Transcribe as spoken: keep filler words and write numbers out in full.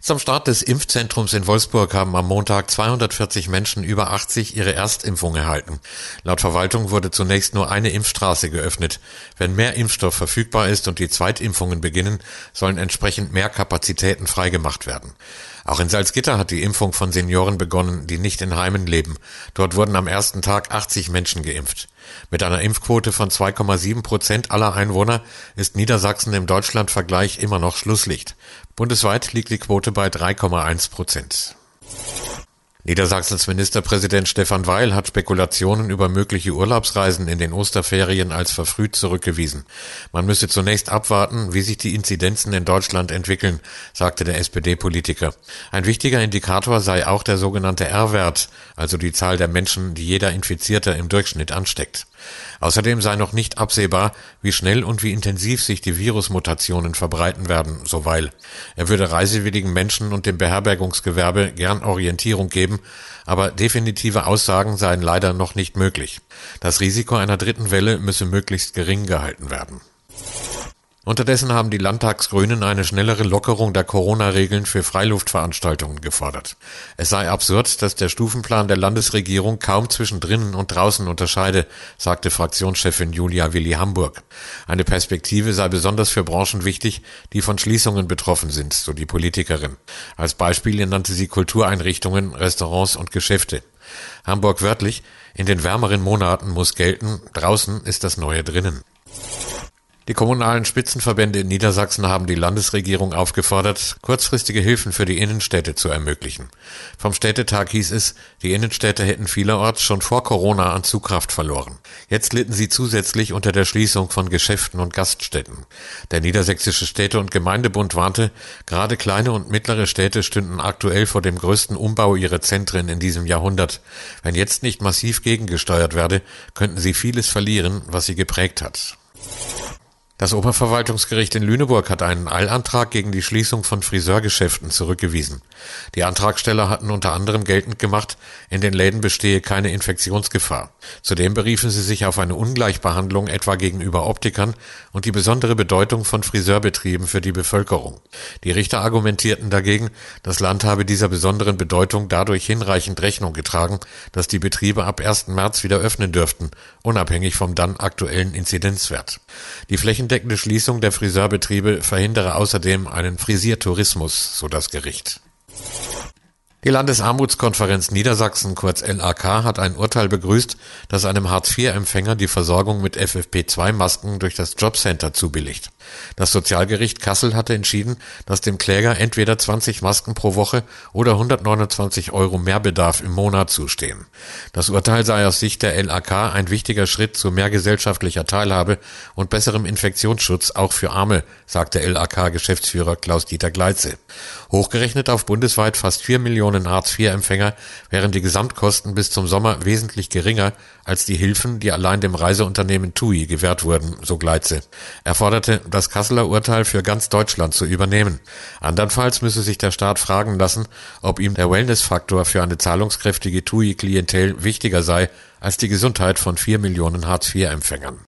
Zum Start des Impfzentrums in Wolfsburg haben am Montag zweihundertvierzig Menschen über achtzig ihre Erstimpfung erhalten. Laut Verwaltung wurde zunächst nur eine Impfstraße geöffnet. Wenn mehr Impfstoff verfügbar ist und die Zweitimpfungen beginnen, sollen entsprechend mehr Kapazitäten freigemacht werden. Auch in Salzgitter hat die Impfung von Senioren begonnen, die nicht in Heimen leben. Dort wurden am ersten Tag achtzig Menschen geimpft. Mit einer Impfquote von zwei Komma sieben Prozent aller Einwohner ist Niedersachsen im Deutschlandvergleich immer noch Schlusslicht. Bundesweit liegt die Quote bei drei Komma eins Prozent. Niedersachsens Ministerpräsident Stefan Weil hat Spekulationen über mögliche Urlaubsreisen in den Osterferien als verfrüht zurückgewiesen. Man müsse zunächst abwarten, wie sich die Inzidenzen in Deutschland entwickeln, sagte der S P D-Politiker. Ein wichtiger Indikator sei auch der sogenannte R-Wert, also die Zahl der Menschen, die jeder Infizierte im Durchschnitt ansteckt. Außerdem sei noch nicht absehbar, wie schnell und wie intensiv sich die Virusmutationen verbreiten werden, so Weil. Er würde reisewilligen Menschen und dem Beherbergungsgewerbe gern Orientierung geben, aber definitive Aussagen seien leider noch nicht möglich. Das Risiko einer dritten Welle müsse möglichst gering gehalten werden. Unterdessen haben die Landtagsgrünen eine schnellere Lockerung der Corona-Regeln für Freiluftveranstaltungen gefordert. Es sei absurd, dass der Stufenplan der Landesregierung kaum zwischen drinnen und draußen unterscheide, sagte Fraktionschefin Julia Willi-Hamburg. Eine Perspektive sei besonders für Branchen wichtig, die von Schließungen betroffen sind, so die Politikerin. Als Beispiele nannte sie Kultureinrichtungen, Restaurants und Geschäfte. Hamburg wörtlich: In den wärmeren Monaten muss gelten, draußen ist das Neue drinnen. Die kommunalen Spitzenverbände in Niedersachsen haben die Landesregierung aufgefordert, kurzfristige Hilfen für die Innenstädte zu ermöglichen. Vom Städtetag hieß es, die Innenstädte hätten vielerorts schon vor Corona an Zugkraft verloren. Jetzt litten sie zusätzlich unter der Schließung von Geschäften und Gaststätten. Der Niedersächsische Städte- und Gemeindebund warnte, gerade kleine und mittlere Städte stünden aktuell vor dem größten Umbau ihrer Zentren in diesem Jahrhundert. Wenn jetzt nicht massiv gegengesteuert werde, könnten sie vieles verlieren, was sie geprägt hat. Das Oberverwaltungsgericht in Lüneburg hat einen Eilantrag gegen die Schließung von Friseurgeschäften zurückgewiesen. Die Antragsteller hatten unter anderem geltend gemacht, in den Läden bestehe keine Infektionsgefahr. Zudem beriefen sie sich auf eine Ungleichbehandlung etwa gegenüber Optikern und die besondere Bedeutung von Friseurbetrieben für die Bevölkerung. Die Richter argumentierten dagegen, das Land habe dieser besonderen Bedeutung dadurch hinreichend Rechnung getragen, dass die Betriebe ab ersten März wieder öffnen dürften, unabhängig vom dann aktuellen Inzidenzwert. Die flächendeckende Schließung der Friseurbetriebe verhindere außerdem einen Frisiertourismus, so das Gericht. Die Landesarmutskonferenz Niedersachsen, kurz L A K, hat ein Urteil begrüßt, das einem Hartz vier Empfänger die Versorgung mit F F P zwei Masken durch das Jobcenter zubilligt. Das Sozialgericht Kassel hatte entschieden, dass dem Kläger entweder zwanzig Masken pro Woche oder hundertneunundzwanzig Euro Mehrbedarf im Monat zustehen. Das Urteil sei aus Sicht der L A K ein wichtiger Schritt zu mehr gesellschaftlicher Teilhabe und besserem Infektionsschutz auch für Arme, sagte L A K-Geschäftsführer Klaus-Dieter Gleitze. Hochgerechnet auf bundesweit fast vier Millionen Hartz vier Empfänger wären die Gesamtkosten bis zum Sommer wesentlich geringer als die Hilfen, die allein dem Reiseunternehmen T U I gewährt wurden, so Gleitze. Er forderte, das Kasseler Urteil für ganz Deutschland zu übernehmen. Andernfalls müsse sich der Staat fragen lassen, ob ihm der Wellnessfaktor für eine zahlungskräftige T U I-Klientel wichtiger sei als die Gesundheit von vier Millionen Hartz vier Empfängern.